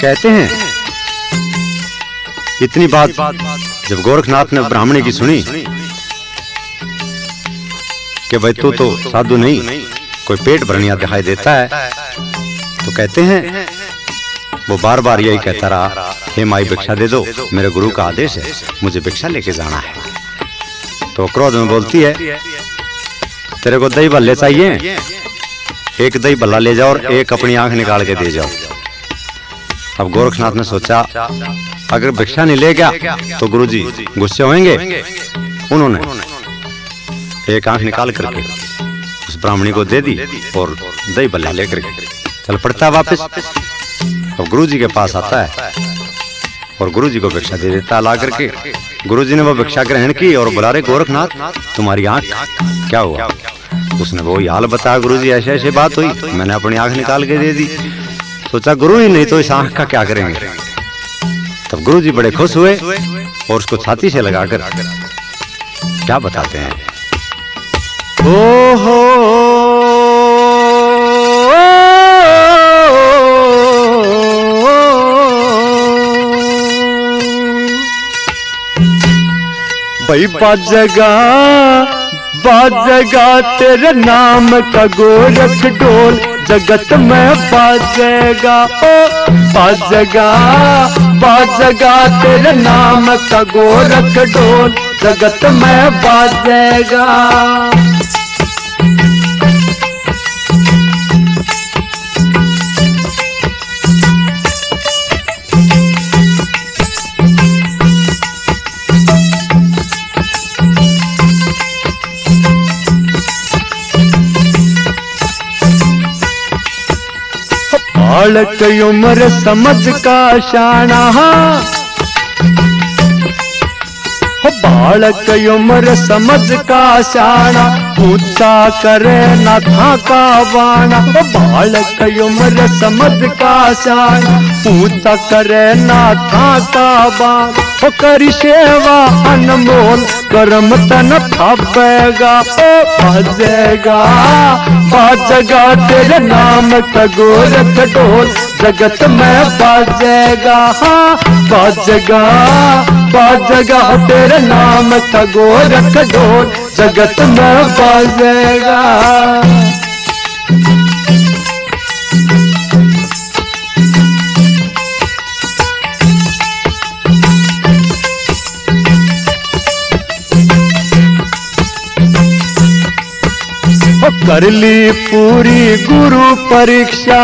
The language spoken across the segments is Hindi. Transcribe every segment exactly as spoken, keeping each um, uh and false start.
कहते हैं इतनी बात जब गोरखनाथ ने ब्राह्मणी की सुनी कि भाई तू तो साधु नहीं, कोई पेट भरनिया दिखाई देता है, तो कहते हैं वो बार बार यही कहता रहा, हे माई भिक्षा दे दो, मेरे गुरु का आदेश है, मुझे भिक्षा लेके जाना है। तो क्रोध में बोलती है, तेरे को दही भल्ले चाहिए, एक दही भल्ला ले जाओ और एक अपनी आंख निकाल के दे जाओ। अब गोरखनाथ ने सोचा अगर भिक्षा नहीं ले गया तो गुरुजी गुस्से होंगे। उन्होंने एक आंख निकाल करके उस ब्राह्मणी को दे दी और दही भल्ला लेकर चल पड़ता वापस। अब गुरुजी के पास आता है और गुरुजी को भिक्षा दे देता ला करके। गुरुजी ने वो भिक्षा ग्रहण की और बुला रहे, गोरखनाथ तुम्हारी आंख क्या हुआ? उसने वो हाल बताया, गुरुजी ऐसे ऐसे बात हुई, मैंने अपनी आंख निकाल के दे दी। सोचा गुरु ही नहीं तो इस आंख का क्या करेंगे। तब गुरुजी बड़े खुश हुए और उसको छाती से लगाकर क्या बताते हैं, ओ हो भाई बाजेगा बाजेगा तेरे नाम का गोरख ढोल, जगत में बाजेगा ओ बाजेगा बाजेगा तेरे नाम का गोरख ढोल, जगत में बाजेगा। बालक उम्र समझ का शाना, बालक उम्र समझ का शाना, ऊंचा करे ना था का बाना। बालक उम्र समझ का शाना, ऊंचा करे ना था का बाना। ओ करी सेवा अनमोल कर्म तन थापेगा, ओ बाजेगा बाजेगा तेरे नाम का गोरख ढोल, जगत में बाजेगा बाजेगा बाजेगा तेरे नाम का गोरख ढोल, जगत में बाजेगा। कर ली पूरी गुरु परीक्षा,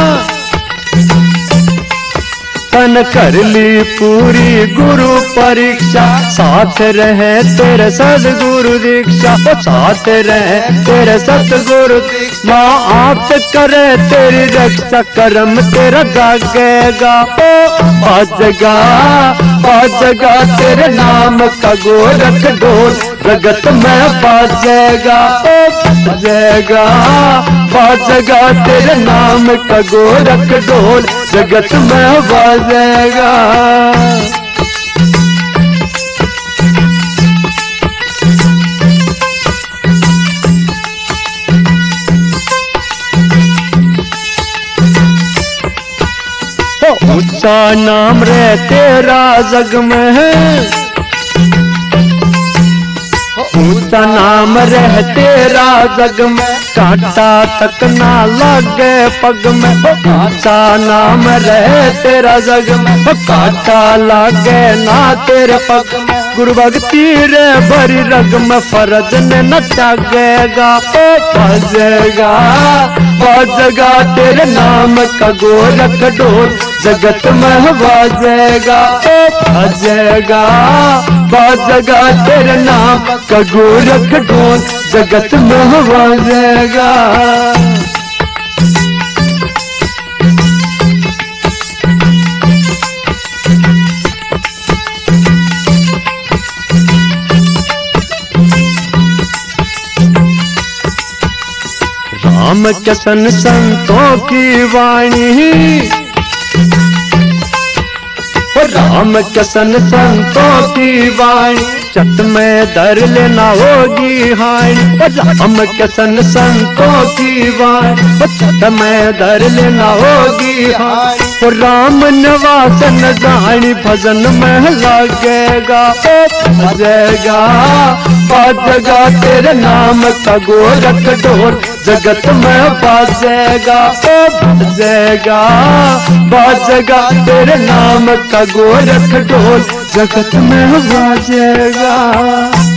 तन कर ली पूरी गुरु परीक्षा, साथ रहे तेरे सदगुरु दीक्षा, साथ रहे तेरे सतगुरु दीक्षा। माँ आप करे तेरी रक्षा, कर्म तेरा जागेगा ओ बाजेगा बाजेगा तेरे नाम का गोरख ढोल, जगत में बाजेगा ओ बाजेगा बाजेगा तेरे नाम का गोरख ढोल, जगत में बाजेगा। ऊंचा नाम रे तेरा जग में है, ऊंचा नाम रह तेरा जग में, कांटा तक ना लगे पग में। ऊंचा नाम रह तेरा जग में, कांटा लगे ना तेरे पग में। गुरु भक्ति रे भरी रग में, फरज ने न त्यागेगा ओ बाजेगा बाजेगा तेरे नाम का गोरख ढोल, जगत में बाजेगा ओ बाजेगा बाजेगा तेरे नाम का गोरख ढोल, जगत में बाजेगा। राम कृष्ण संतों की वाणी, राम कृष्ण संतों की वाणी, चट में धर लेना होगी हानि। राम कृष्ण संतों की वाणी, चट में धर लेना होगी हानि। वो राम निवास न जानी भजन में लागेगा ओ भजेगा बाजेगा तेरे नाम का गोरख ढोल जगत में बाजेगा ओ भजेगा बाजेगा तेरे नाम का गोरख ढोल जगत में बाजेगा।